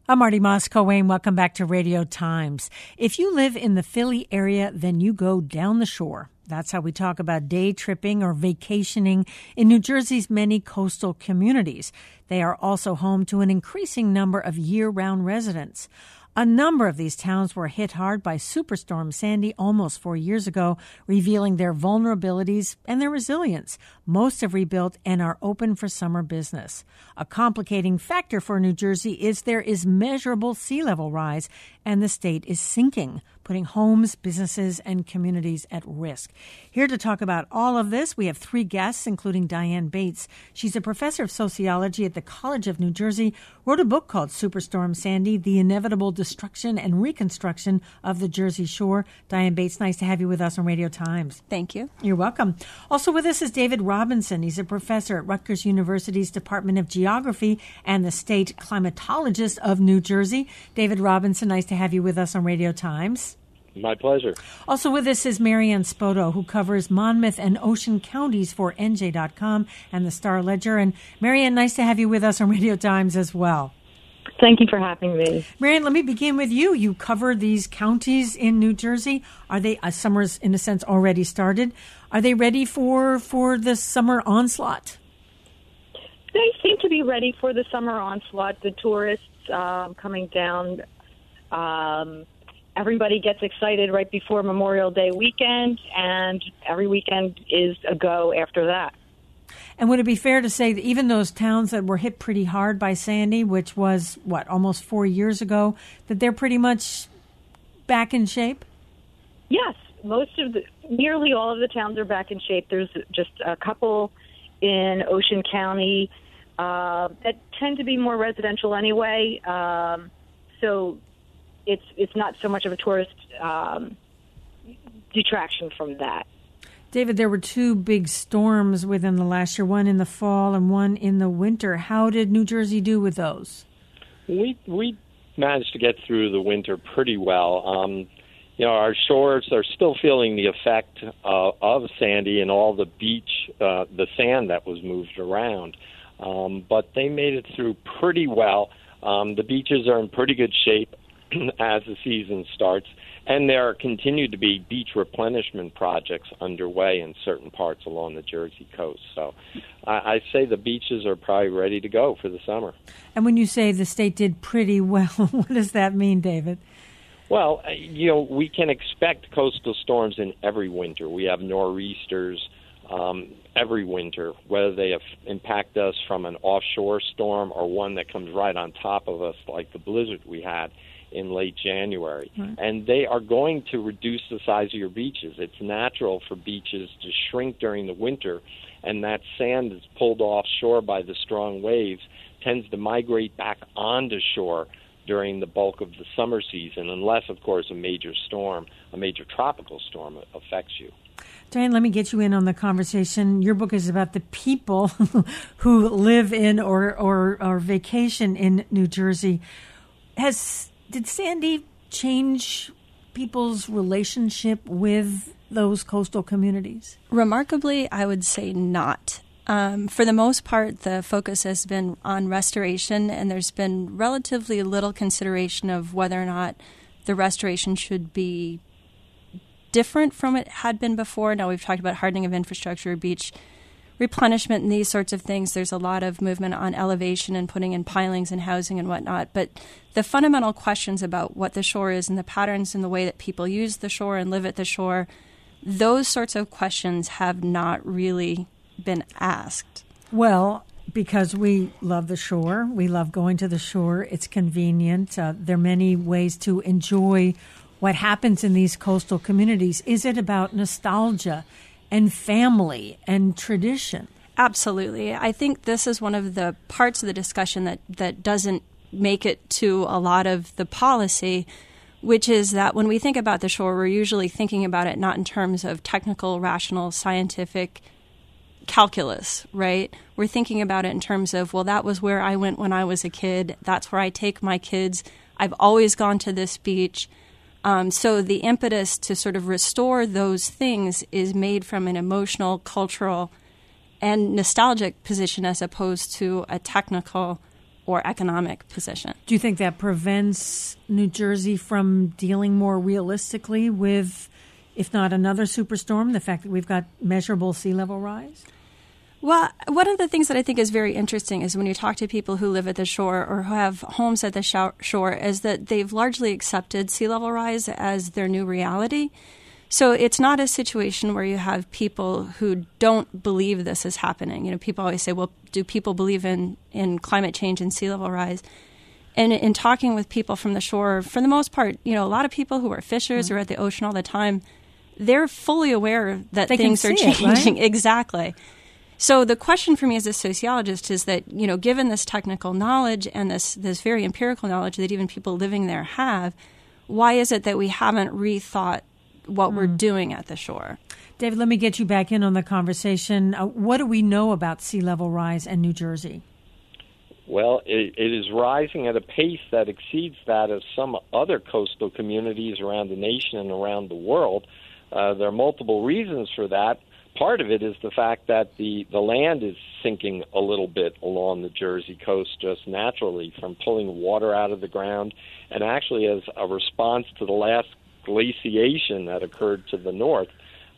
I'm Marty Moss-Coane. Welcome back to Radio Times. If you live in the Philly area, then you go down the shore. That's how we talk about day tripping or vacationing in New Jersey's many coastal communities. They are also home to an increasing number of year-round residents. A number of these towns were hit hard by Superstorm Sandy almost 4 years ago, revealing their vulnerabilities and their resilience. Most have rebuilt and are open for summer business. A complicating factor for New Jersey is there is measurable sea level rise, and the state is sinking, putting homes, businesses, and communities at risk. Here to talk about all of this, we have three guests, including Diane Bates. She's a professor of sociology at the College of New Jersey, wrote a book called Superstorm Sandy, The Inevitable Destruction and Reconstruction of the Jersey Shore. Diane Bates, nice to have you with us on Radio Times. Thank you. You're welcome. Also with us is David Robinson. He's a professor at Rutgers University's Department of Geography and the state climatologist of New Jersey. David Robinson, nice to have you with us on Radio Times. My pleasure. Also with us is Marianne Spoto, who covers Monmouth and Ocean counties for NJ.com and the Star Ledger. And Marianne, nice to have you with us on Radio Times as well. Thank you for having me. Marianne, let me begin with you. You cover these counties in New Jersey. Are they, summer's in a sense already started, are they ready for the summer onslaught? They seem to be ready for the summer onslaught. The tourists coming down, everybody gets excited right before Memorial Day weekend, and every weekend is a go after that. And would it be fair to say that even those towns that were hit pretty hard by Sandy, which was, almost 4 years ago, that they're pretty much back in shape? Yes. Nearly all of the towns are back in shape. There's just a couple in Ocean County that tend to be more residential anyway. So it's not so much of a tourist detraction from that. David, there were two big storms within the last year, one in the fall and one in the winter. How did New Jersey do with those? We managed to get through the winter pretty well. Our shores are still feeling the effect of Sandy and all the beach, the sand that was moved around. But they made it through pretty well. The beaches are in pretty good shape as the season starts, and there continue to be beach replenishment projects underway in certain parts along the Jersey coast. So I say the beaches are probably ready to go for the summer. And when you say the state did pretty well, what does that mean, David? Well, we can expect coastal storms in every winter. We have nor'easters every winter, whether they impact us from an offshore storm or one that comes right on top of us like the blizzard we had in late January. Right. And they are going to reduce the size of your beaches. It's natural for beaches to shrink during the winter, and that sand that's pulled offshore by the strong waves tends to migrate back onto shore during the bulk of the summer season, unless, of course, a major tropical storm affects you. Diane, let me get you in on the conversation. Your book is about the people who live in or vacation in New Jersey. Did Sandy change people's relationship with those coastal communities? Remarkably, I would say not. For the most part, the focus has been on restoration, and there's been relatively little consideration of whether or not the restoration should be different from what it had been before. Now, we've talked about hardening of infrastructure, beach replenishment, and these sorts of things. There's a lot of movement on elevation and putting in pilings and housing and whatnot. But the fundamental questions about what the shore is and the patterns and the way that people use the shore and live at the shore, those sorts of questions have not really been asked. Well, because we love the shore. We love going to the shore. It's convenient. There are many ways to enjoy what happens in these coastal communities. Is it about nostalgia and family and tradition? Absolutely. I think this is one of the parts of the discussion that doesn't make it to a lot of the policy, which is that when we think about the shore, we're usually thinking about it not in terms of technical, rational, scientific calculus, right? We're thinking about it in terms of, well, that was where I went when I was a kid. That's where I take my kids. I've always gone to this beach. So the impetus to sort of restore those things is made from an emotional, cultural, and nostalgic position as opposed to a technical or economic position. Do you think that prevents New Jersey from dealing more realistically with, if not another superstorm, the fact that we've got measurable sea level rise? Well, one of the things that I think is very interesting is when you talk to people who live at the shore or who have homes at the shore is that they've largely accepted sea level rise as their new reality. So it's not a situation where you have people who don't believe this is happening. You know, people always say, well, do people believe in climate change and sea level rise? And in talking with people from the shore, for the most part, you know, a lot of people who are fishers or at the ocean all the time, they're fully aware that things are changing. Right? Exactly. So the question for me as a sociologist is that, you know, given this technical knowledge and this very empirical knowledge that even people living there have, why is it that we haven't rethought what we're doing at the shore? David, let me get you back in on the conversation. What do we know about sea level rise in New Jersey? Well, it is rising at a pace that exceeds that of some other coastal communities around the nation and around the world. There are multiple reasons for that. Part of it is the fact that the land is sinking a little bit along the Jersey coast just naturally from pulling water out of the ground, and actually as a response to the last glaciation that occurred to the north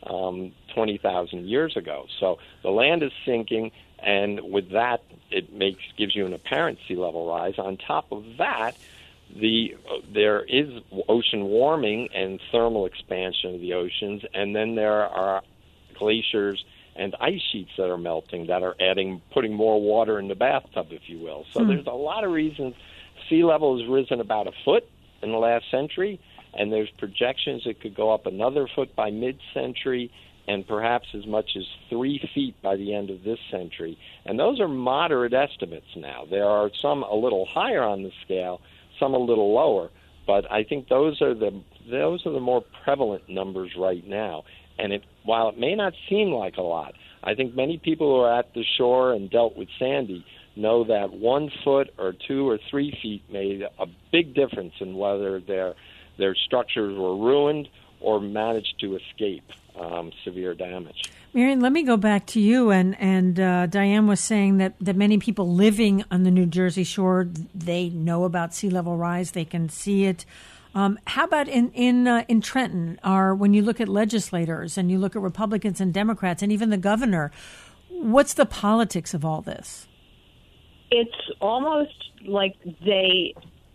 20,000 years ago. So the land is sinking, and with that, it gives you an apparent sea level rise. On top of that, there is ocean warming and thermal expansion of the oceans, and then there are glaciers and ice sheets that are melting that are putting more water in the bathtub, if you will. So there's a lot of reasons. Sea level has risen about a foot in the last century, and there's projections it could go up another foot by mid-century and perhaps as much as 3 feet by the end of this century. And those are moderate estimates now. There are some a little higher on the scale, some a little lower, but I think those are the more prevalent numbers right now. And while it may not seem like a lot, I think many people who are at the shore and dealt with Sandy know that 1 foot or 2 or 3 feet made a big difference in whether their structures were ruined or managed to escape severe damage. Marian, let me go back to you. And Diane was saying that many people living on the New Jersey shore, they know about sea level rise. They can see it. How about in Trenton? When you look at legislators and you look at Republicans and Democrats and even the governor, what's the politics of all this? It's almost like they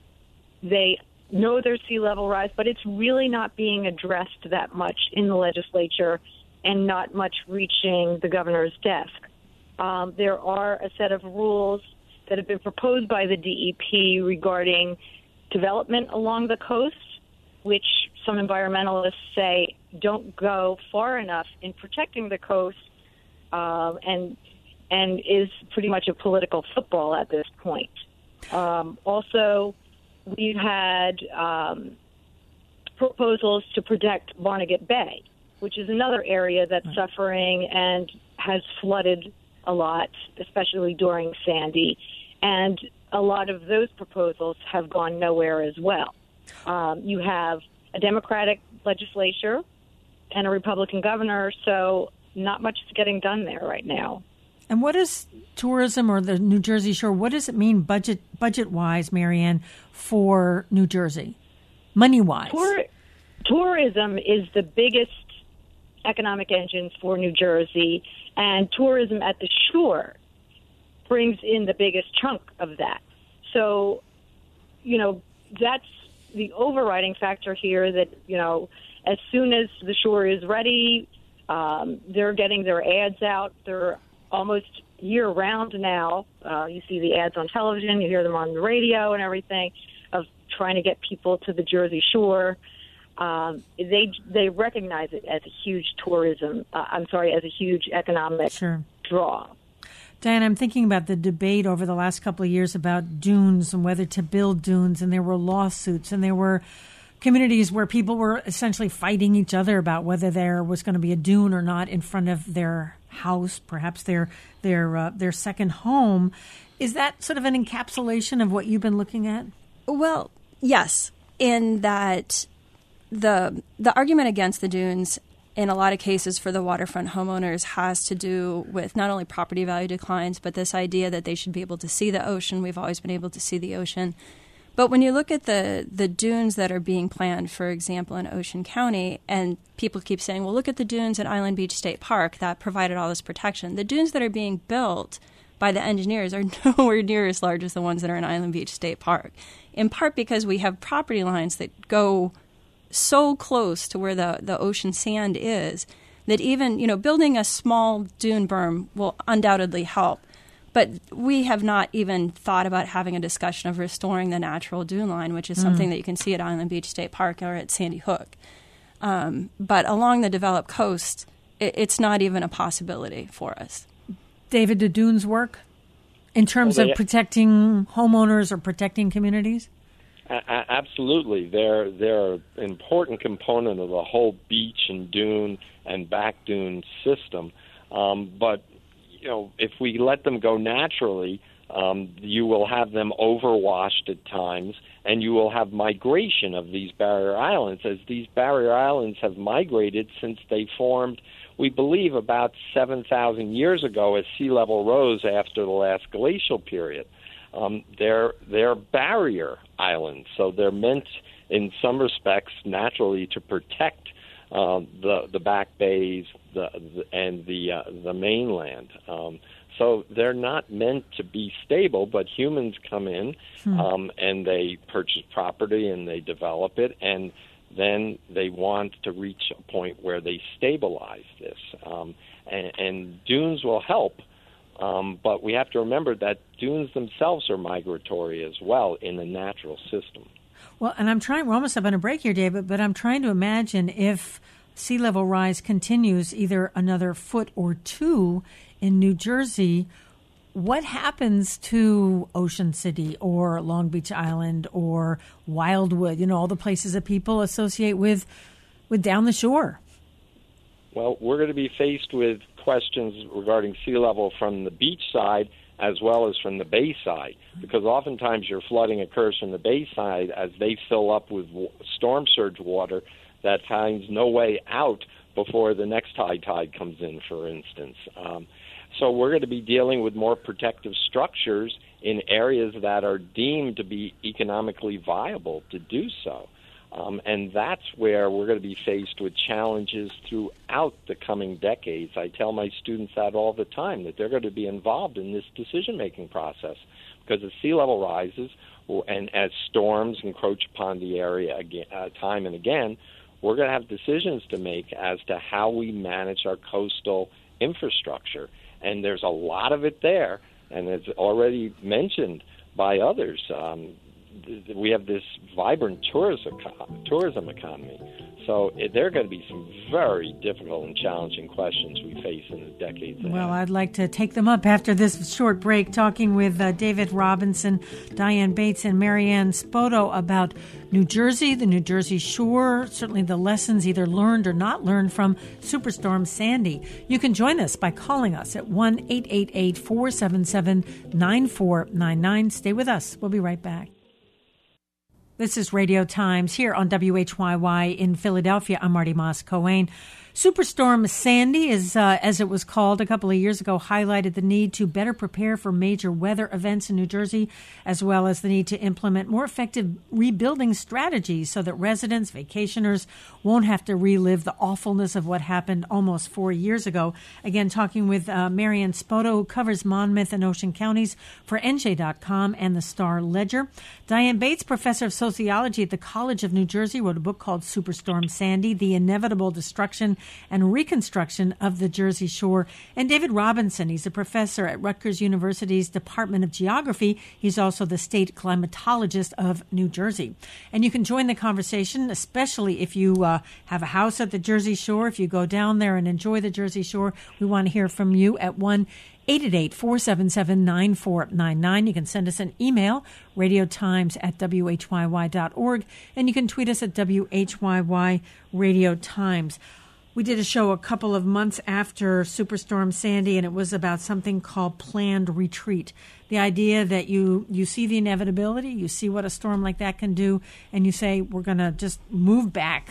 know there's sea level rise, but it's really not being addressed that much in the legislature and not much reaching the governor's desk. There are a set of rules that have been proposed by the DEP regarding development along the coast, which some environmentalists say don't go far enough in protecting the coast, and is pretty much a political football at this point. Also, we've had proposals to protect Barnegat Bay, which is another area that's suffering and has flooded a lot, especially during Sandy. And a lot of those proposals have gone nowhere as well. You have a Democratic legislature and a Republican governor, so not much is getting done there right now. And what is tourism or the New Jersey shore, what does it mean budget-wise, Marianne, for New Jersey, money-wise? Tourism is the biggest economic engine for New Jersey, and tourism at the shore brings in the biggest chunk of that. So, that's the overriding factor here that, as soon as the shore is ready, they're getting their ads out. They're almost year-round now. You see the ads on television, you hear them on the radio and everything, of trying to get people to the Jersey Shore. They recognize it as a huge as a huge economic draw. Diane, I'm thinking about the debate over the last couple of years about dunes and whether to build dunes, and there were lawsuits, and there were communities where people were essentially fighting each other about whether there was going to be a dune or not in front of their house, perhaps their second home. Is that sort of an encapsulation of what you've been looking at? Well, yes, in that the argument against the dunes in a lot of cases for the waterfront homeowners has to do with not only property value declines, but this idea that they should be able to see the ocean. We've always been able to see the ocean. But when you look at the dunes that are being planned, for example, in Ocean County, and people keep saying, well, look at the dunes at Island Beach State Park that provided all this protection. The dunes that are being built by the engineers are nowhere near as large as the ones that are in Island Beach State Park, in part because we have property lines that go so close to where the ocean sand is that even, building a small dune berm will undoubtedly help. But we have not even thought about having a discussion of restoring the natural dune line, which is something that you can see at Island Beach State Park or at Sandy Hook. But along the developed coast, it's not even a possibility for us. David, do dunes work in terms of protecting homeowners or protecting communities? Absolutely. They're an important component of the whole beach and dune and back dune system. But if we let them go naturally, you will have them overwashed at times, and you will have migration of these barrier islands, as these barrier islands have migrated since they formed, we believe, about 7,000 years ago as sea level rose after the last glacial period. They're barrier islands, so they're meant in some respects naturally to protect the back bays and the mainland. So they're not meant to be stable, but humans come in and they purchase property and they develop it, and then they want to reach a point where they stabilize this. And dunes will help, but we have to remember that dunes themselves are migratory as well in the natural system. Well, and we're almost up on a break here, David, but I'm trying to imagine if sea level rise continues either another foot or two in New Jersey, what happens to Ocean City or Long Beach Island or Wildwood, all the places that people associate with down the shore? Well, we're going to be faced with questions regarding sea level from the beach side as well as from the bay side, because oftentimes your flooding occurs from the bay side as they fill up with storm surge water that finds no way out before the next high tide comes in, for instance. So we're going to be dealing with more protective structures in areas that are deemed to be economically viable to do so. And that's where we're going to be faced with challenges throughout the coming decades. I tell my students that all the time, that they're going to be involved in this decision-making process, because as sea level rises and as storms encroach upon the area again, time and again, we're going to have decisions to make as to how we manage our coastal infrastructure. And there's a lot of it there, and it's already mentioned by others. We have this vibrant tourism economy. So there are going to be some very difficult and challenging questions we face in the decades ahead. Well, I'd like to take them up after this short break, talking with David Robinson, Diane Bates, and Marianne Spoto about New Jersey, the New Jersey shore, certainly the lessons either learned or not learned from Superstorm Sandy. You can join us by calling us at 1-888-477-9499. Stay with us. We'll be right back. This is Radio Times here on WHYY in Philadelphia. I'm Marty Moss-Coane. Superstorm Sandy, as it was called a couple of years ago, highlighted the need to better prepare for major weather events in New Jersey, as well as the need to implement more effective rebuilding strategies so that residents, vacationers won't have to relive the awfulness of what happened almost 4 years ago. Again, talking with Marianne Spoto, who covers Monmouth and Ocean counties for NJ.com and the Star Ledger. Diane Bates, professor of sociology at the College of New Jersey, wrote a book called Superstorm Sandy, The Inevitable Destruction and Reconstruction of the Jersey Shore. And David Robinson, he's a professor at Rutgers University's Department of Geography. He's also the state climatologist of New Jersey. And you can join the conversation, especially if you have a house at the Jersey Shore. If you go down there and enjoy the Jersey Shore, we want to hear from you at 1-888-477-9499. You can send us an email, radiotimes@whyy.org, and you can tweet us at WHYY Radio Times. We did a show a couple of months after Superstorm Sandy, and it was about something called planned retreat. The idea that you see the inevitability, you see what a storm like that can do, and you say, we're going to just move back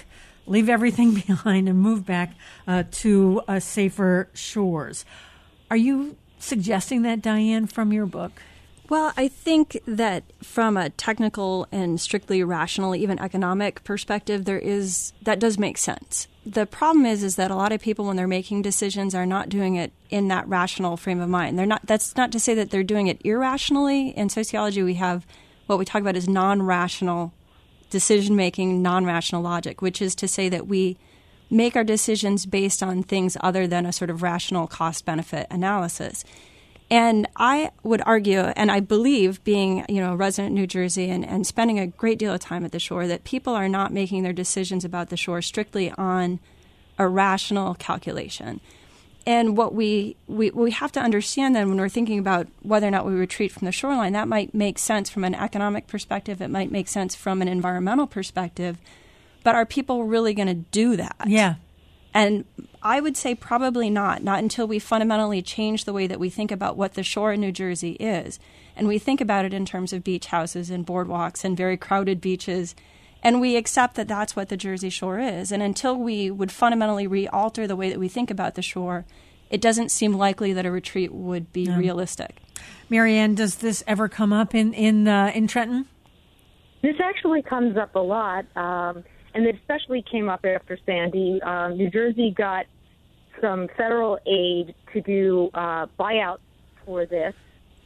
leave everything behind and move back to safer shores. Are you suggesting that, Diane, from your book? Well, I think that from a technical and strictly rational, even economic perspective, that does make sense. The problem is that a lot of people, when they're making decisions, are not doing it in that rational frame of mind. That's not to say that they're doing it irrationally. In sociology, we have what we talk about as non-rational decision-making, non-rational logic, which is to say that we make our decisions based on things other than a sort of rational cost-benefit analysis. And I would argue, and I believe, being a resident in New Jersey and spending a great deal of time at the shore, that people are not making their decisions about the shore strictly on a rational calculation. And what we have to understand then when we're thinking about whether or not we retreat from the shoreline, that might make sense from an economic perspective. It might make sense from an environmental perspective. But are people really going to do that? Yeah. And I would say probably not until we fundamentally change the way that we think about what the shore in New Jersey is. And we think about it in terms of beach houses and boardwalks and very crowded beaches. And we accept that that's what the Jersey Shore is. And until we would fundamentally re-alter the way that we think about the shore, it doesn't seem likely that a retreat would be realistic. Marianne, does this ever come up in Trenton? This actually comes up a lot. And it especially came up after Sandy. New Jersey got some federal aid to do buyouts for this.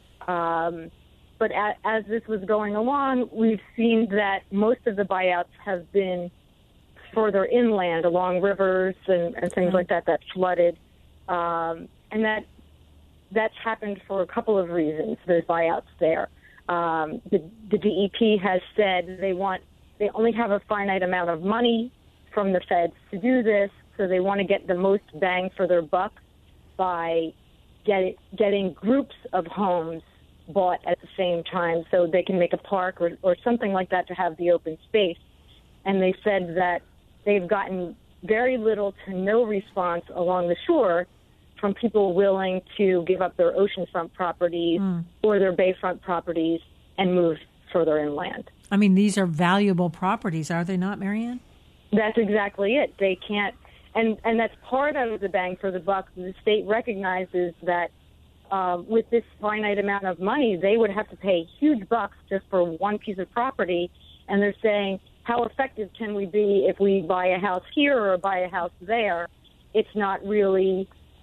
But as this was going along, we've seen that most of the buyouts have been further inland along rivers and things like that flooded. And that's happened for a couple of reasons, those buyouts there. The DEP has said they only have a finite amount of money from the feds to do this, so they want to get the most bang for their buck by getting groups of homes bought at the same time so they can make a park or something like that to have the open space. And they said that they've gotten very little to no response along the shore from people willing to give up their oceanfront properties or their bayfront properties and move further inland. I mean, these are valuable properties, are they not, Marianne? That's exactly it. They can't, and that's part of the bang for the buck. The state recognizes that with this finite amount of money, they would have to pay huge bucks just for one piece of property, and they're saying, how effective can we be if we buy a house here or buy a house there? It's not really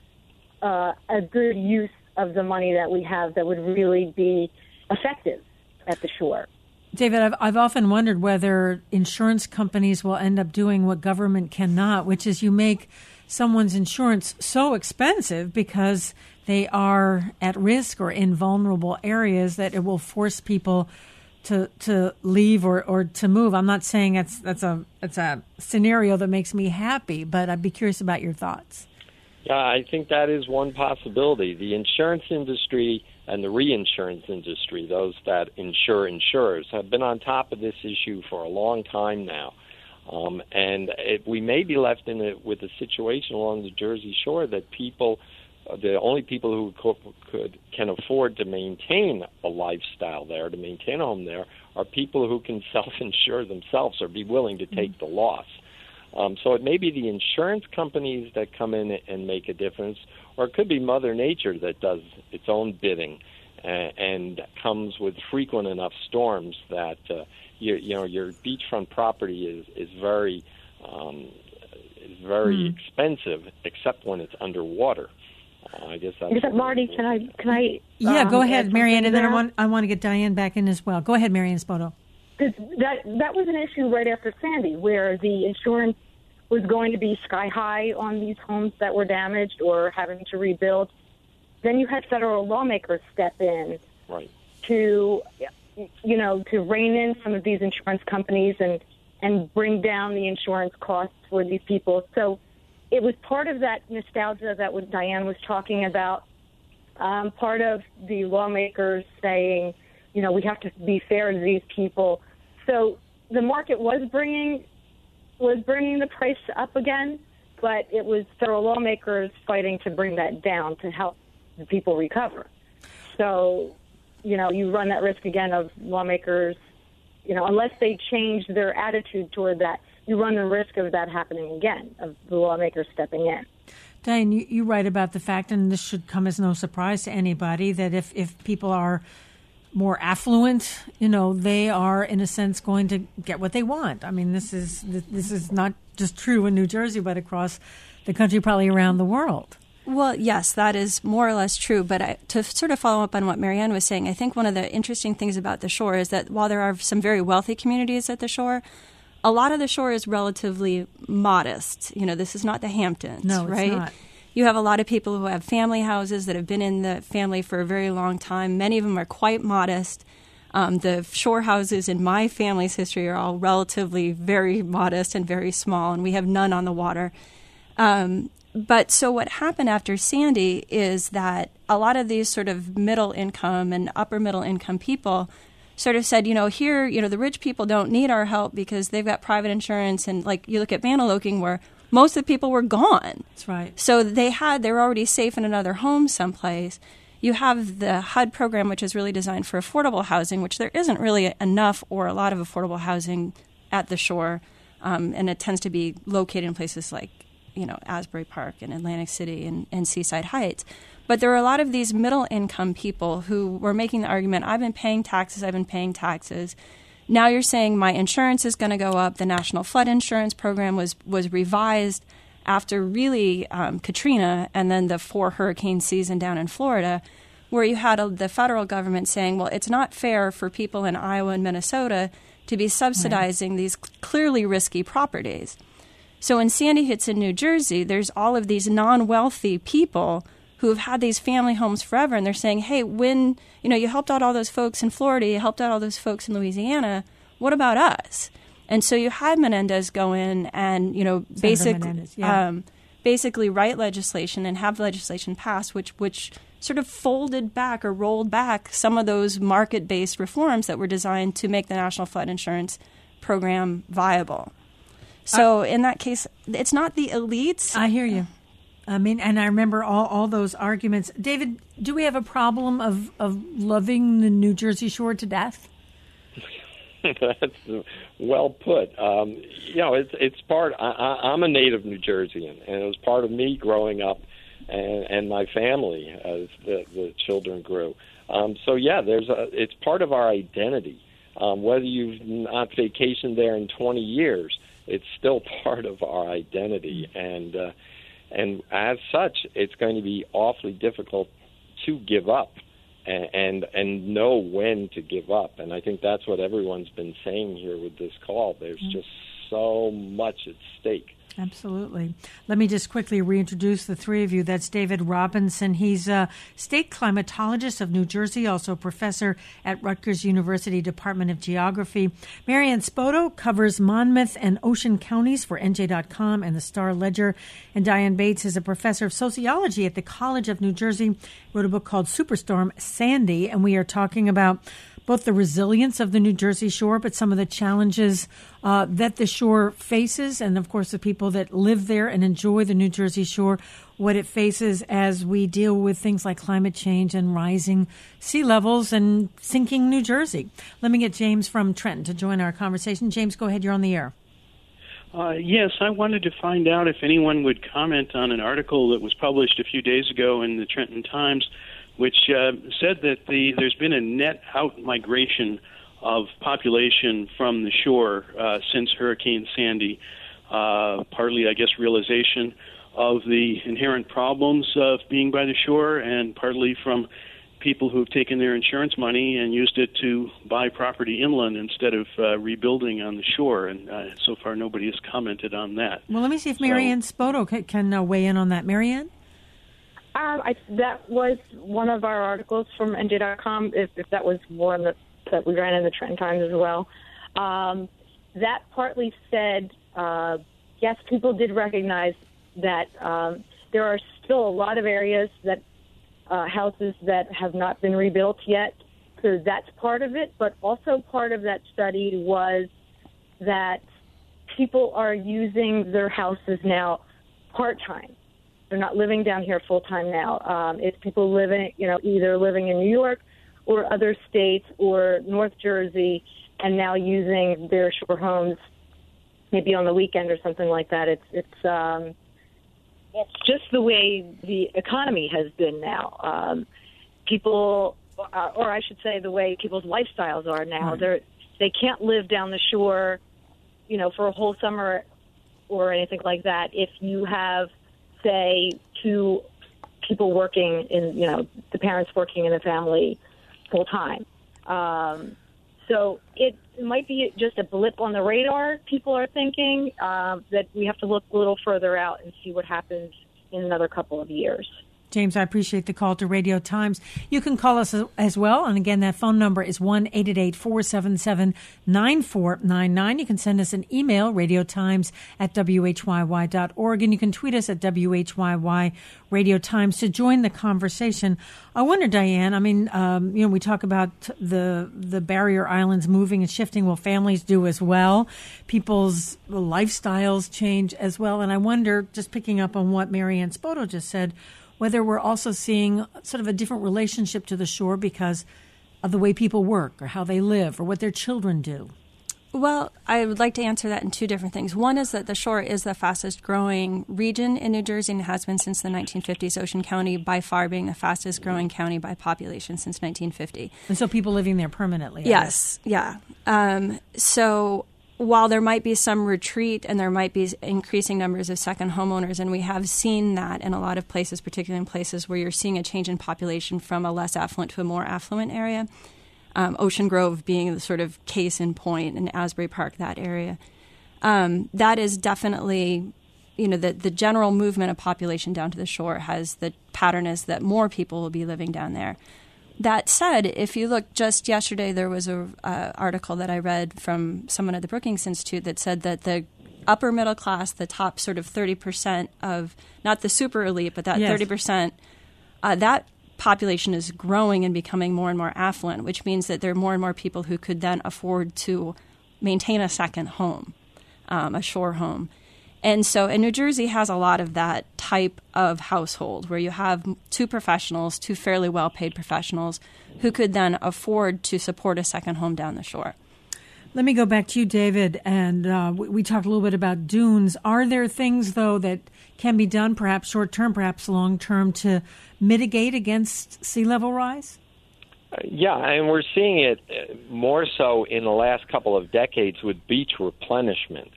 a good use of the money that we have that would really be effective at the shore. David, I've often wondered whether insurance companies will end up doing what government cannot, which is you make someone's insurance so expensive because they are at risk or in vulnerable areas that it will force people to leave or to move. I'm not saying that's a scenario that makes me happy, but I'd be curious about your thoughts. Yeah, I think that is one possibility. The insurance industry and the reinsurance industry, those that insure insurers, have been on top of this issue for a long time now. We may be left with a situation along the Jersey Shore that the only people who can afford to maintain a lifestyle there, to maintain a home there, are people who can self-insure themselves or be willing to take the loss. So it may be the insurance companies that come in and make a difference, or it could be Mother Nature that does its own bidding and comes with frequent enough storms that your beachfront property is very expensive, except when it's underwater. I guess that's. Marty, can I? Yeah, go ahead, Marianne, and then I want to get Diane back in as well. Go ahead, Marianne Spoto. That was an issue right after Sandy, where the insurance was going to be sky high on these homes that were damaged or having to rebuild. Then you had federal lawmakers step in to rein in some of these insurance companies and bring down the insurance costs for these people. So it was part of that nostalgia that what Diane was talking about, part of the lawmakers saying, we have to be fair to these people. So the market was bringing the price up again, but it was federal lawmakers fighting to bring that down to help the people recover. So, you run that risk again of lawmakers, unless they change their attitude toward that. you run the risk of that happening again, of the lawmakers stepping in. Diane, you write about the fact, and this should come as no surprise to anybody, that if people are more affluent, they are in a sense going to get what they want. I mean, this is not just true in New Jersey, but across the country, probably around the world. Well, yes, that is more or less true. But to sort of follow up on what Marianne was saying, I think one of the interesting things about the shore is that while there are some very wealthy communities at the shore, a lot of the shore is relatively modest. This is not the Hamptons, no, right? It's not. You have a lot of people who have family houses that have been in the family for a very long time. Many of them are quite modest. The shore houses in my family's history are all relatively very modest and very small, and we have none on the water. But so what happened after Sandy is that a lot of these sort of middle income and upper middle income people sort of said, here, the rich people don't need our help because they've got private insurance. And like you look at Mantoloking, where most of the people were gone. That's right. So they were already safe in another home someplace. You have the HUD program, which is really designed for affordable housing, which there isn't really enough or a lot of affordable housing at the shore. And it tends to be located in places like, Asbury Park and Atlantic City and Seaside Heights. But there are a lot of these middle-income people who were making the argument, I've been paying taxes. Now you're saying my insurance is going to go up. The National Flood Insurance Program was revised after really Katrina and then the 4 hurricane season down in Florida, where you had the federal government saying, well, it's not fair for people in Iowa and Minnesota to be subsidizing these clearly risky properties. So when Sandy hits in New Jersey, there's all of these non-wealthy people who have had these family homes forever, and they're saying, hey, when you helped out all those folks in Florida, you helped out all those folks in Louisiana, what about us? And so you had Menendez go in and basically write legislation and have legislation passed, which sort of folded back or rolled back some of those market-based reforms that were designed to make the National Flood Insurance Program viable. So in that case, it's not the elites. I hear you. I mean, and I remember all those arguments. David, do we have a problem of loving the New Jersey shore to death? That's well put. It's part. I'm a native New Jerseyan, and it was part of me growing up, and my family as the children grew. It's part of our identity. Whether you've not vacationed there in 20 years, it's still part of our identity, and as such, it's going to be awfully difficult to give up and know when to give up. And I think that's what everyone's been saying here with this call. There's just so much at stake. Absolutely. Let me just quickly reintroduce the three of you. That's David Robinson. He's a state climatologist of New Jersey, also professor at Rutgers University Department of Geography. Marianne Spoto covers Monmouth and Ocean counties for NJ.com and the Star Ledger. And Diane Bates is a professor of sociology at the College of New Jersey, wrote a book called Superstorm Sandy. And we are talking about both the resilience of the New Jersey shore, but some of the challenges that the shore faces, and of course the people that live there and enjoy the New Jersey shore, what it faces as we deal with things like climate change and rising sea levels and sinking New Jersey. Let me get James from Trenton to join our conversation. James, go ahead. You're on the air. Yes, I wanted to find out if anyone would comment on an article that was published a few days ago in the Trenton Times, which said that there's been a net out migration of population from the shore since Hurricane Sandy, partly, I guess, realization of the inherent problems of being by the shore, and partly from people who have taken their insurance money and used it to buy property inland instead of rebuilding on the shore. And so far, nobody has commented on that. Well, let me see if Marianne Spoto can weigh in on that. Marianne? That was one of our articles from NJ.com, if that was one that we ran in the Trenton Times as well. That partly said, yes, people did recognize that there are still a lot of areas that houses that have not been rebuilt yet. So that's part of it. But also part of that study was that people are using their houses now part-time. They're not living down here full-time now. It's people living, either living in New York or other states or North Jersey, and now using their shore homes, maybe on the weekend or something like that. It's just the way the economy has been now. People, or I should say, the way people's lifestyles are now. Right. They can't live down the shore, for a whole summer or anything like that. If you have, say, two people working in, the parents working in a family full time. So it might be just a blip on the radar, people are thinking, that we have to look a little further out and see what happens in another couple of years. James, I appreciate the call to Radio Times. You can call us as well. And again, that phone number is 1-888-477-9499. You can send us an email, radiotimes@whyy.org. And you can tweet us at WHYY Radio Times to join the conversation. I wonder, Diane, we talk about the barrier islands moving and shifting. Well, families do as well. People's lifestyles change as well. And I wonder, just picking up on what Marianne Spoto just said, whether we're also seeing sort of a different relationship to the shore because of the way people work or how they live or what their children do. Well, I would like to answer that in two different things. One is that the shore is the fastest growing region in New Jersey and has been since the 1950s, Ocean County by far being the fastest growing county by population since 1950. And so people living there permanently. Yes, yeah. So while there might be some retreat and there might be increasing numbers of second homeowners, and we have seen that in a lot of places, particularly in places where you're seeing a change in population from a less affluent to a more affluent area, Ocean Grove being the sort of case in point, and Asbury Park, that area, that is definitely, the general movement of population down to the shore has the pattern is that more people will be living down there. That said, if you look, just yesterday there was a article that I read from someone at the Brookings Institute that said that the upper middle class, the top sort of 30% of, not the super elite, but that 30%, that population is growing and becoming more and more affluent, which means that there are more and more people who could then afford to maintain a second home, a shore home. And New Jersey has a lot of that type of household where you have two professionals, two fairly well-paid professionals who could then afford to support a second home down the shore. Let me go back to you, David, and we talked a little bit about dunes. Are there things, though, that can be done, perhaps short-term, perhaps long-term, to mitigate against sea level rise? Yeah, and we're seeing it more so in the last couple of decades with beach replenishment.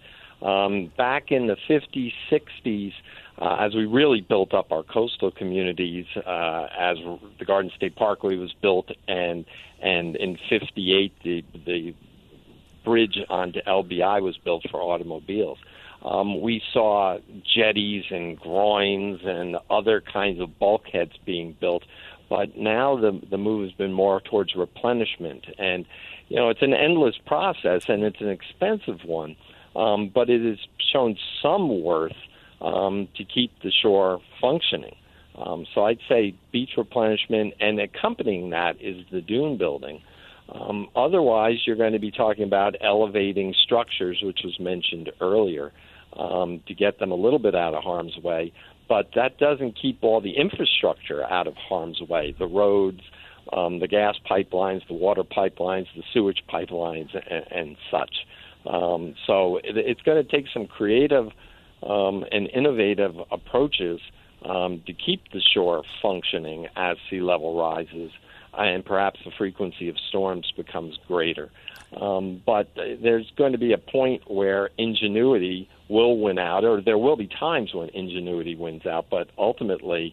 Back in the 50s, 60s, as we really built up our coastal communities, as the Garden State Parkway was built, and in 58 the bridge onto LBI was built for automobiles. We saw jetties and groins and other kinds of bulkheads being built, but now the move has been more towards replenishment, and it's an endless process and it's an expensive one. But it has shown some worth to keep the shore functioning. So I'd say beach replenishment, and accompanying that is the dune building. Otherwise, you're going to be talking about elevating structures, which was mentioned earlier, to get them a little bit out of harm's way. But that doesn't keep all the infrastructure out of harm's way, the roads, the gas pipelines, the water pipelines, the sewage pipelines, and such. So it's going to take some creative and innovative approaches to keep the shore functioning as sea level rises and perhaps the frequency of storms becomes greater. But there's going to be a point where ingenuity will win out, or there will be times when ingenuity wins out, but ultimately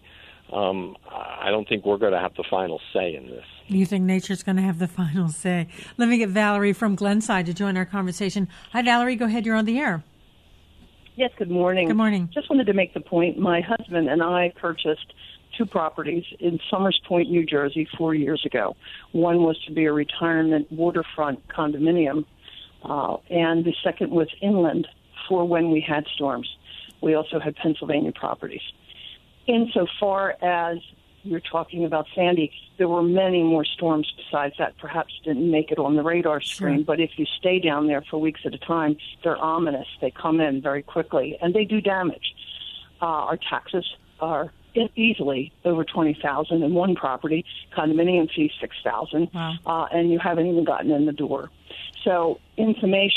I don't think we're going to have the final say in this. You think nature's going to have the final say? Let me get Valerie from Glenside to join our conversation. Hi, Valerie. Go ahead. You're on the air. Yes, good morning. Good morning. Just wanted to make the point. My husband and I purchased two properties in Somers Point, New Jersey 4 years ago. One was to be a retirement waterfront condominium, and the second was inland for when we had storms. We also had Pennsylvania properties. Insofar as you're talking about Sandy, there were many more storms besides that. Perhaps didn't make it on the radar screen, but if you stay down there for weeks at a time, they're ominous. They come in very quickly, and they do damage. Our taxes are easily over $20,000 in one property, condominium fee $6,000, and you haven't even gotten in the door. So in summation,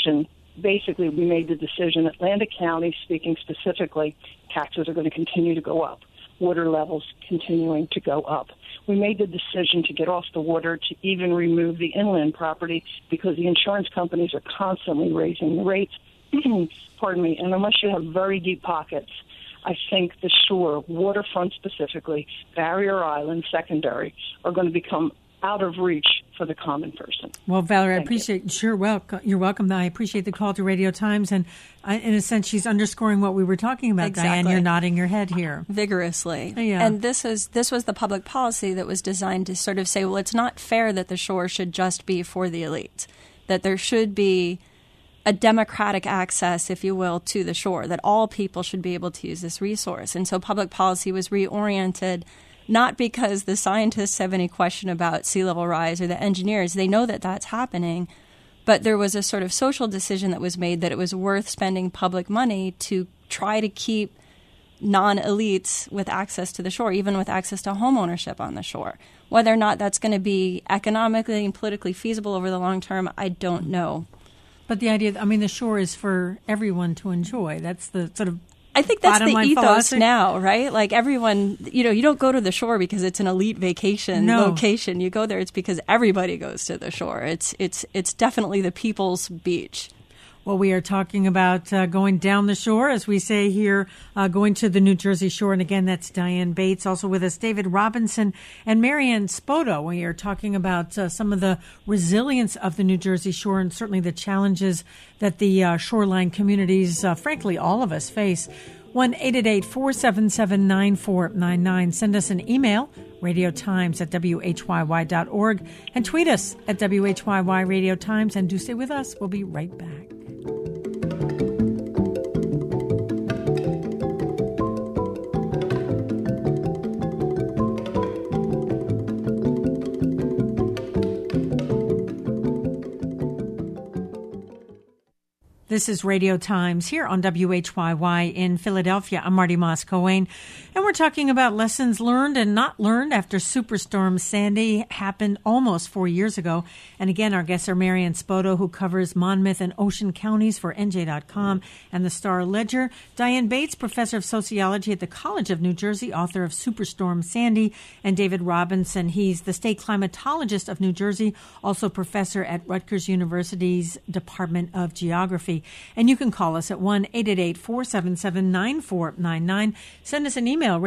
basically we made the decision, Atlantic County, speaking specifically, taxes are going to continue to go up, water levels continuing to go up. We made the decision to get off the water, to even remove the inland property, because the insurance companies are constantly raising the rates. Pardon me. And unless you have very deep pockets, I think the shore, waterfront specifically, barrier island, secondary, are going to become out of reach for the common person. Well, Valerie, I appreciate, you're welcome. I appreciate the call to Radio Times. And in a sense, she's underscoring what we were talking about, Exactly. Diane. You're nodding your head here. Vigorously. Yeah. And this was the public policy that was designed to sort of say, well, it's not fair that the shore should just be for the elite, that there should be a democratic access, if you will, to the shore, that all people should be able to use this resource. And so public policy was reoriented, not because the scientists have any question about sea level rise or the engineers. They know that that's happening. But there was a sort of social decision that was made that it was worth spending public money to try to keep non-elites with access to the shore, even with access to home ownership on the shore. Whether or not that's going to be economically and politically feasible over the long term, I don't know. But the idea, the shore is for everyone to enjoy. That's the sort of I think that's the ethos philosophy now, right? Like everyone, you don't go to the shore because it's an elite vacation location. You go there, it's because everybody goes to the shore. It's definitely the people's beach. Well, we are talking about going down the shore, as we say here, going to the New Jersey shore. And again, that's Diane Bates. Also with us, David Robinson and Marianne Spoto. We are talking about some of the resilience of the New Jersey shore and certainly the challenges that the shoreline communities, frankly, all of us face. 1-888-477-9499. Send us an email, radiotimes@whyy.org, and tweet us at WHYY Radio Times. And do stay with us. We'll be right back. This is Radio Times here on WHYY in Philadelphia. I'm Marty Moss-Coane, and we're talking about lessons learned and not learned after Superstorm Sandy happened almost 4 years ago. And again, our guests are Marianne Spoto, who covers Monmouth and Ocean counties for NJ.com and the Star-Ledger; Diane Bates, professor of sociology at the College of New Jersey, author of Superstorm Sandy; and David Robinson. He's the state climatologist of New Jersey, also professor at Rutgers University's Department of Geography. And you can call us at 1-888-477-9499. Send us an email,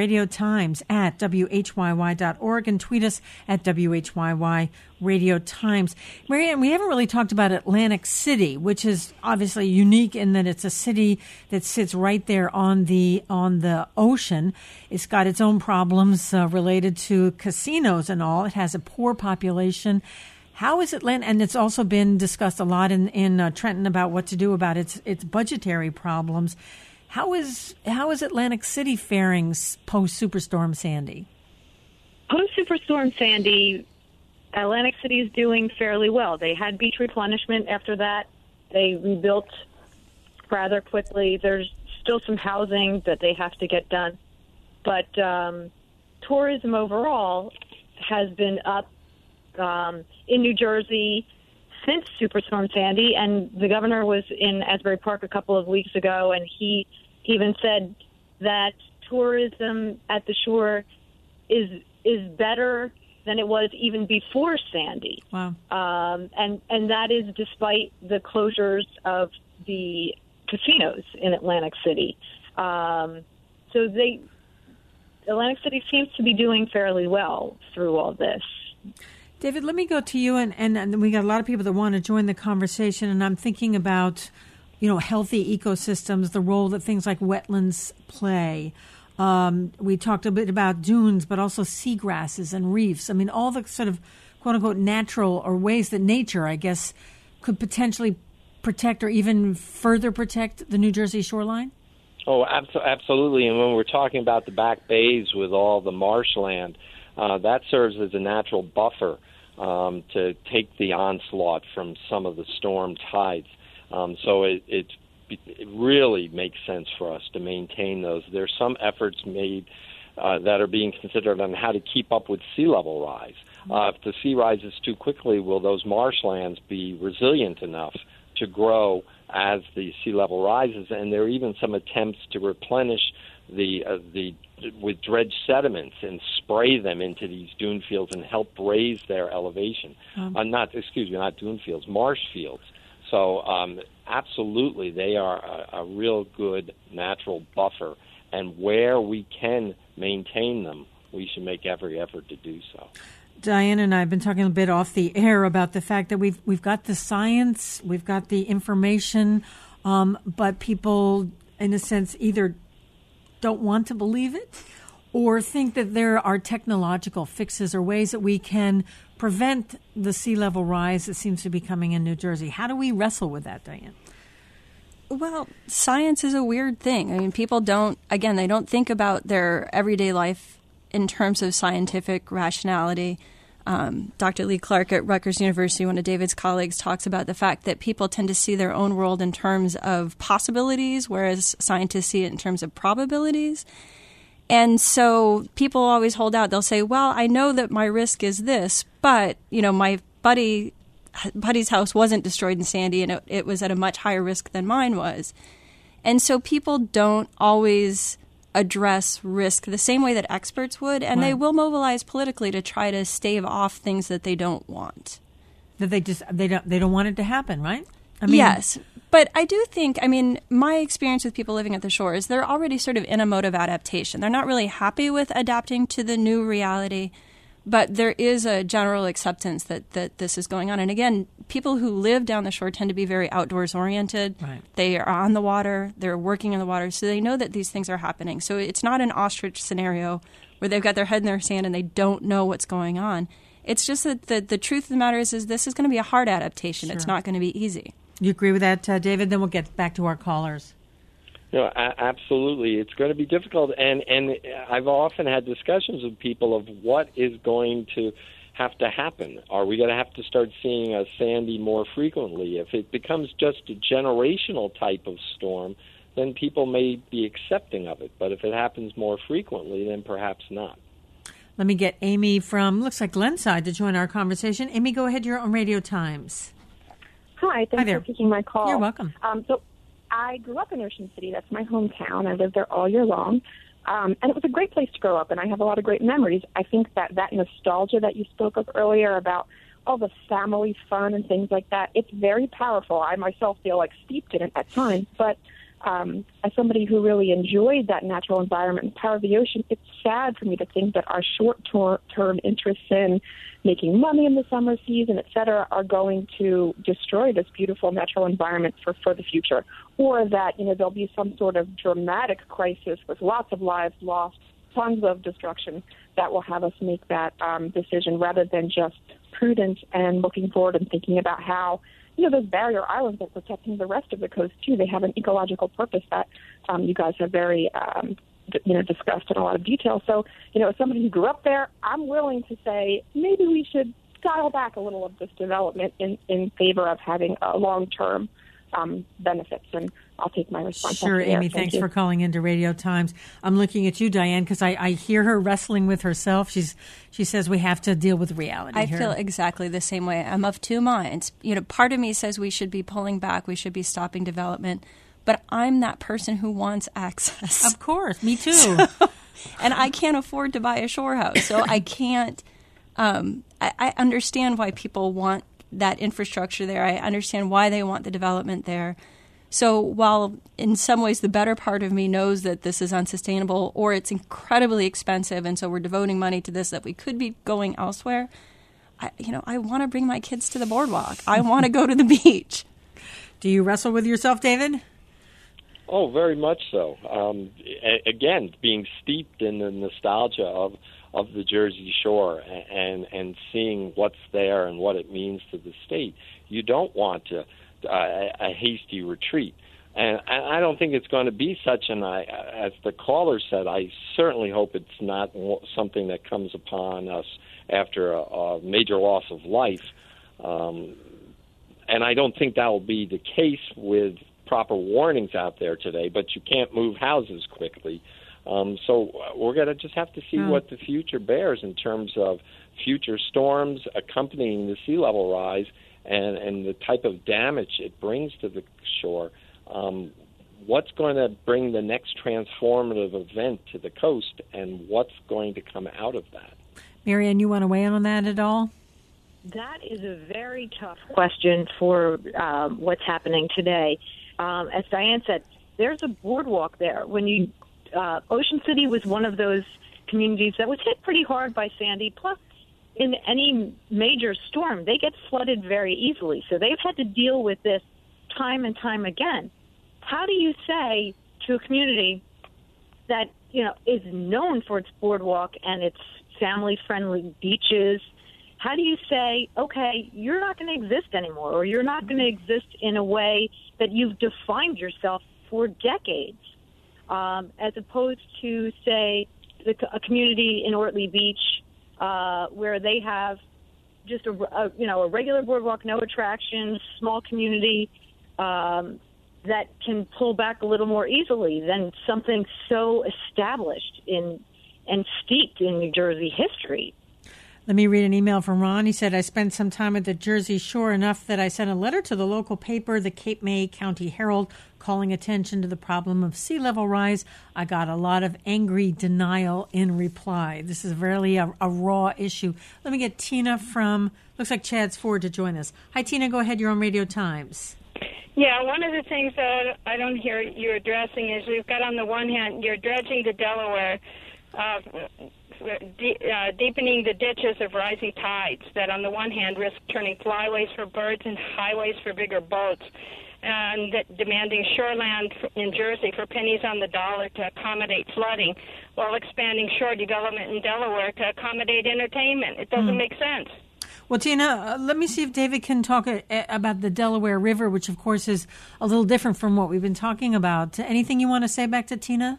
radiotimes@whyy.org, and tweet us at WHYY Radio Times. Marianne, we haven't really talked about Atlantic City, which is obviously unique in that it's a city that sits right there on the ocean. It's got its own problems related to casinos and all. It has a poor population. How is Atlanta, and it's also been discussed a lot in Trenton about what to do about its budgetary problems. How is Atlantic City faring post Superstorm Sandy? Post Superstorm Sandy, Atlantic City is doing fairly well. They had beach replenishment after that. They rebuilt rather quickly. There's still some housing that they have to get done, but tourism overall has been up in New Jersey since Superstorm Sandy, and the governor was in Asbury Park a couple of weeks ago, and he even said that tourism at the shore is better than it was even before Sandy. Wow. And that is despite the closures of the casinos in Atlantic City. Atlantic City seems to be doing fairly well through all this. David, let me go to you, and we got a lot of people that want to join the conversation, and I'm thinking about, healthy ecosystems, the role that things like wetlands play. We talked a bit about dunes, but also seagrasses and reefs. All the sort of quote-unquote natural or ways that nature, I guess, could potentially protect or even further protect the New Jersey shoreline? Oh, absolutely. And when we're talking about the back bays with all the marshland, that serves as a natural buffer to take the onslaught from some of the storm tides. So it really makes sense for us to maintain those. There's some efforts made that are being considered on how to keep up with sea level rise. If the sea rises too quickly, will those marshlands be resilient enough to grow as the sea level rises, and there are even some attempts to replenish with dredge sediments and spray them into these dune fields and help raise their elevation. Not dune fields, marsh fields. So absolutely, they are a real good natural buffer, and where we can maintain them, we should make every effort to do so. Diane and I have been talking a bit off the air about the fact that we've got the science, we've got the information, but people, in a sense, either don't want to believe it or think that there are technological fixes or ways that we can prevent the sea level rise that seems to be coming in New Jersey. How do we wrestle with that, Diane? Well, science is a weird thing. I mean, people don't think about their everyday life in terms of scientific rationality. Dr. Lee Clark at Rutgers University, one of David's colleagues, talks about the fact that people tend to see their own world in terms of possibilities, whereas scientists see it in terms of probabilities. And so people always hold out. They'll say, well, I know that my risk is this, but, my buddy's house wasn't destroyed in Sandy, and it was at a much higher risk than mine was. And so people don't always address risk the same way that experts would, and Right. they will mobilize politically to try to stave off things that they don't want. That they don't want it to happen, right? I mean, Yes. But I do think, my experience with people living at the shore is they're already sort of in a mode of adaptation. They're not really happy with adapting to the new reality, but there is a general acceptance that this is going on. And again, people who live down the shore tend to be very outdoors oriented. Right. They are on the water. They're working in the water. So they know that these things are happening. So it's not an ostrich scenario where they've got their head in their sand and they don't know what's going on. It's just that the truth of the matter is this is going to be a hard adaptation. Sure. It's not going to be easy. You agree with that, David? Then we'll get back to our callers. Absolutely. It's going to be difficult, and I've often had discussions with people of what is going to have to happen. Are we going to have to start seeing a Sandy more frequently? If it becomes just a generational type of storm, then people may be accepting of it. But if it happens more frequently, then perhaps not. Let me get Amy from, looks like Glenside, to join our conversation. Amy, go ahead. You're on Radio Times. Hi, thanks for taking my call. You're welcome. So I grew up in Ocean City. That's my hometown. I lived there all year long. And it was a great place to grow up, and I have a lot of great memories. I think that nostalgia that you spoke of earlier about all the family fun and things like that, it's very powerful. I myself feel like steeped in it at times. But as somebody who really enjoyed that natural environment and power of the ocean, it's sad for me to think that our short-term interests in making money in the summer season, et cetera, are going to destroy this beautiful natural environment for the future. Or that, there'll be some sort of dramatic crisis with lots of lives lost, tons of destruction that will have us make that decision rather than just prudent and looking forward and thinking about how, those barrier islands are protecting the rest of the coast, too. They have an ecological purpose that you guys have very discussed in a lot of detail. So, as somebody who grew up there, I'm willing to say maybe we should dial back a little of this development in favor of having long-term benefits. And I'll take my response. Sure, Amy, thanks for calling into Radio Times. I'm looking at you, Diane, because I hear her wrestling with herself. She says we have to deal with reality. I feel exactly the same way. I'm of two minds. Part of me says we should be pulling back, we should be stopping development, but I'm that person who wants access. Of course, me too. And I can't afford to buy a shore house, so I can't. I understand why people want that infrastructure there. I understand why they want the development there. So while in some ways the better part of me knows that this is unsustainable or it's incredibly expensive and so we're devoting money to this that we could be going elsewhere, I want to bring my kids to the boardwalk. I want to go to the beach. Do you wrestle with yourself, David? Oh, very much so. Again, being steeped in the nostalgia of the Jersey Shore and seeing what's there and what it means to the state, you don't want a hasty retreat. And I don't think it's going to be such as the caller said, I certainly hope it's not something that comes upon us after a major loss of life. And I don't think that will be the case with proper warnings out there today, but you can't move houses quickly. So we're going to just have to see what the future bears in terms of future storms accompanying the sea level rise and the type of damage it brings to the shore, what's going to bring the next transformative event to the coast, and what's going to come out of that? Marianne, you want to weigh in on that at all? That is a very tough question for what's happening today. As Diane said, there's a boardwalk there. Ocean City was one of those communities that was hit pretty hard by Sandy. Plus, in any major storm, they get flooded very easily. So they've had to deal with this time and time again. How do you say to a community that is known for its boardwalk and its family-friendly beaches? How do you say, okay, you're not going to exist anymore, or you're not going to exist in a way that you've defined yourself for decades, as opposed to, say, a community in Ortley Beach where they have just a regular boardwalk, no attractions, small community that can pull back a little more easily than something so established and steeped in New Jersey history. Let me read an email from Ron. He said, I spent some time at the Jersey Shore, enough that I sent a letter to the local paper, the Cape May County Herald, calling attention to the problem of sea level rise. I got a lot of angry denial in reply. This is really a raw issue. Let me get Tina from, looks like Chad's Ford, to join us. Hi, Tina. Go ahead. You're on Radio Times. Yeah, one of the things that I don't hear you addressing is we've got, on the one hand, you're dredging the Delaware, deepening the ditches of rising tides that on the one hand risk turning flyways for birds and highways for bigger boats, and demanding shoreland in Jersey for pennies on the dollar to accommodate flooding, while expanding shore development in Delaware to accommodate entertainment. It doesn't make sense. Well, Tina, let me see if David can talk about the Delaware River, which, of course, is a little different from what we've been talking about. Anything you want to say back to Tina?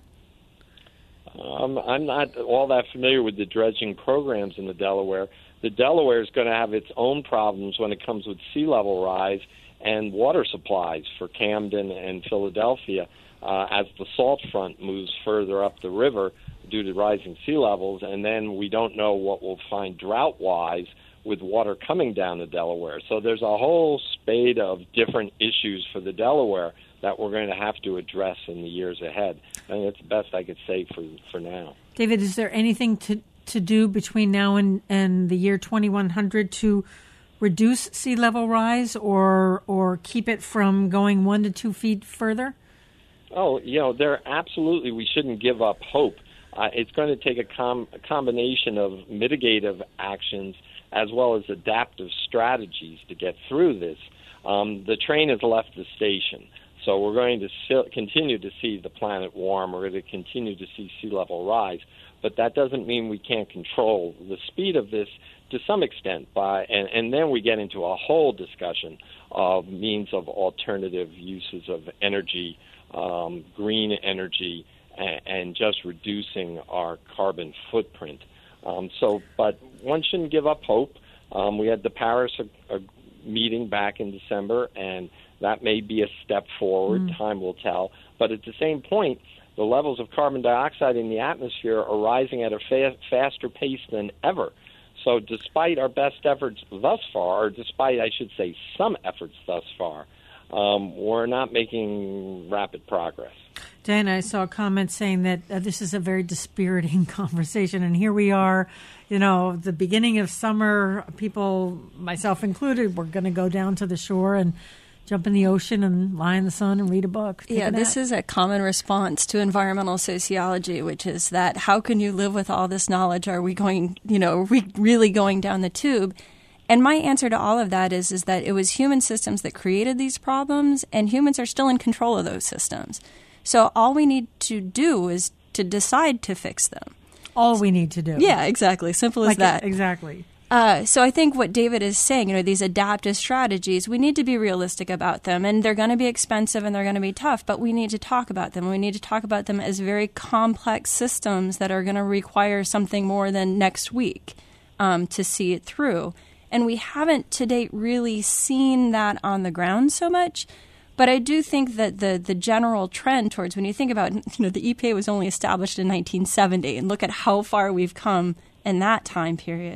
I'm not all that familiar with the dredging programs in the Delaware. The Delaware is going to have its own problems when it comes with sea level rise and water supplies for Camden and Philadelphia as the salt front moves further up the river due to rising sea levels. And then we don't know what we'll find drought-wise with water coming down the Delaware. So there's a whole spate of different issues for the Delaware that we're going to have to address in the years ahead. I think that's the best I could say for now. David, is there anything to do between now and the year 2100 to reduce sea level rise or keep it from going 1 to 2 feet further? Oh, absolutely, we shouldn't give up hope. It's going to take a combination of mitigative actions as well as adaptive strategies to get through this. The train has left the station, so we're going to continue to see the planet warm. We're going to continue to see sea level rise, but that doesn't mean we can't control the speed of this to some extent. And then we get into a whole discussion of means of alternative uses of energy, green energy, and just reducing our carbon footprint. But one shouldn't give up hope. We had the Paris meeting back in December, and that may be a step forward. Time will tell. But at the same point, the levels of carbon dioxide in the atmosphere are rising at a faster pace than ever. So despite our best efforts thus far, or despite, I should say, some efforts thus far, we're not making rapid progress. Diana, I saw a comment saying that this is a very dispiriting conversation, and here we are, the beginning of summer, people, myself included, we're going to go down to the shore and jump in the ocean and lie in the sun and read a book. This is a common response to environmental sociology, which is that how can you live with all this knowledge? Are we going, are we really going down the tube? And my answer to all of that is that it was human systems that created these problems, and humans are still in control of those systems. So all we need to do is to decide to fix them. All we need to do. Yeah, exactly. Simple as that. Exactly. So I think what David is saying, these adaptive strategies, we need to be realistic about them, and they're going to be expensive and they're going to be tough, but we need to talk about them. We need to talk about them as very complex systems that are going to require something more than next week to see it through. And we haven't to date really seen that on the ground so much. But I do think that the general trend towards, when you think about, the EPA was only established in 1970, and look at how far we've come in that time period.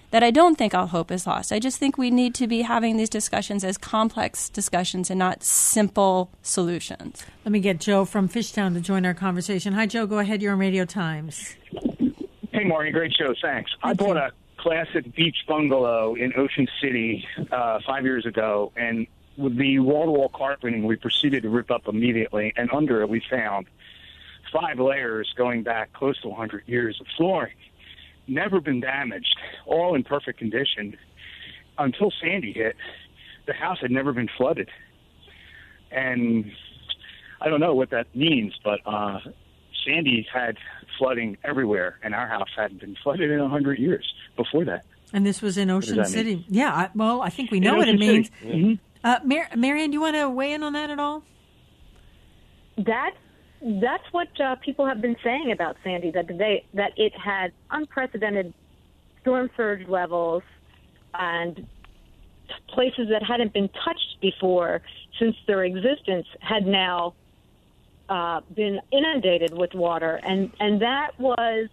that I don't think all hope is lost. I just think we need to be having these discussions as complex discussions and not simple solutions. Let me get Joe from Fishtown to join our conversation. Hi, Joe. Go ahead. You're on Radio Times. Hey, Maureen. Great show. Thanks. I bought a classic beach bungalow in Ocean City 5 years ago, and with the wall-to-wall carpeting, we proceeded to rip up immediately, and under it we found 5 layers going back close to 100 years of flooring. Never been damaged, all in perfect condition. Until Sandy hit, the house had never been flooded. And I don't know what that means, but Sandy had flooding everywhere, and our house hadn't been flooded in 100 years before that. And this was in Ocean City. Mean? Yeah, I think we know what it means. Mm-hmm. Marianne, do you want to weigh in on that at all? That's what people have been saying about Sandy, that it had unprecedented storm surge levels and places that hadn't been touched before since their existence had now been inundated with water. And that was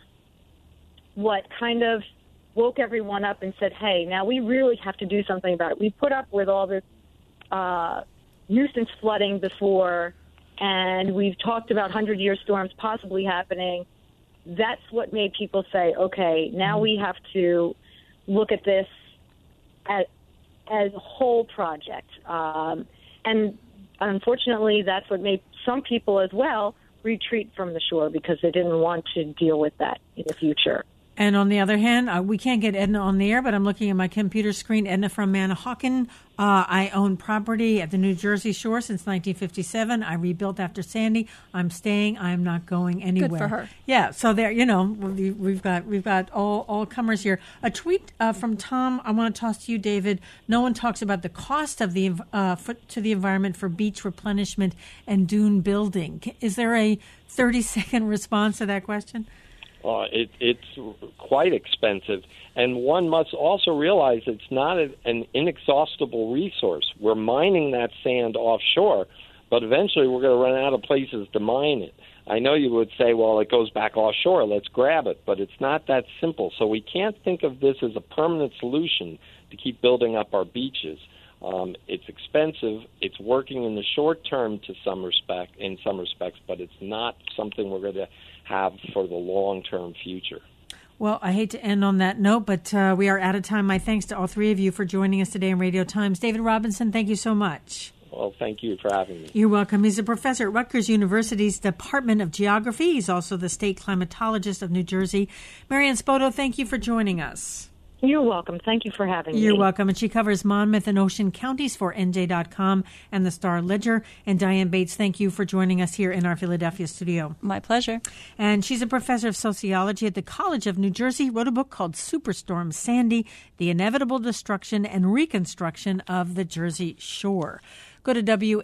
what kind of woke everyone up and said, hey, now we really have to do something about it. We put up with all this nuisance flooding before, and we've talked about 100-year storms possibly happening. That's what made people say, okay, now we have to look at this as a whole project. And unfortunately, that's what made some people as well retreat from the shore because they didn't want to deal with that in the future. And on the other hand, we can't get Edna on the air, but I'm looking at my computer screen. Edna from Manahawkin. I own property at the New Jersey shore since 1957. I rebuilt after Sandy. I'm staying. I'm not going anywhere. Good for her. Yeah. So there, we've got all comers here. A tweet from Tom. I want to toss to you, David. No one talks about the cost of the to the environment for beach replenishment and dune building. Is there a 30-second response to that question? It's quite expensive, and one must also realize it's not an inexhaustible resource. We're mining that sand offshore, but eventually we're going to run out of places to mine it. I know you would say, well, it goes back offshore, let's grab it, but it's not that simple. So we can't think of this as a permanent solution to keep building up our beaches. It's expensive. It's working in the short term in some respects, but it's not something we're going to have for the long-term future. Well, I hate to end on that note, but we are out of time. My thanks to all three of you for joining us today in Radio Times. David Robinson, thank you so much. Well, thank you for having me. You're welcome. He's a professor at Rutgers University's Department of Geography. He's also the state climatologist of New Jersey. Marianne Spoto, thank you for joining us. You're welcome. Thank you for having me. You're welcome. And she covers Monmouth and Ocean counties for NJ.com and the Star-Ledger. And Diane Bates, thank you for joining us here in our Philadelphia studio. My pleasure. And she's a professor of sociology at the College of New Jersey, wrote a book called Superstorm Sandy, The Inevitable Destruction and Reconstruction of the Jersey Shore. Go to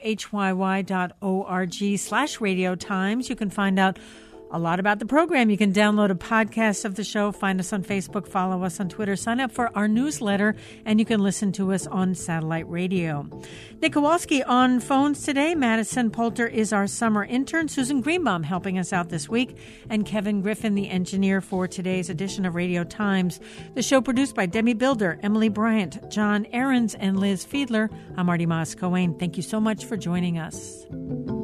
whyy.org/Radio Times. You can find out a lot about the program. You can download a podcast of the show, find us on Facebook, follow us on Twitter, sign up for our newsletter, and you can listen to us on satellite radio. Nick Kowalski on phones today. Madison Poulter is our summer intern. Susan Greenbaum helping us out this week. And Kevin Griffin, the engineer for today's edition of Radio Times. The show produced by Demi Builder, Emily Bryant, John Ahrens, and Liz Fiedler. I'm Marty Moss-Cohen. Thank you so much for joining us.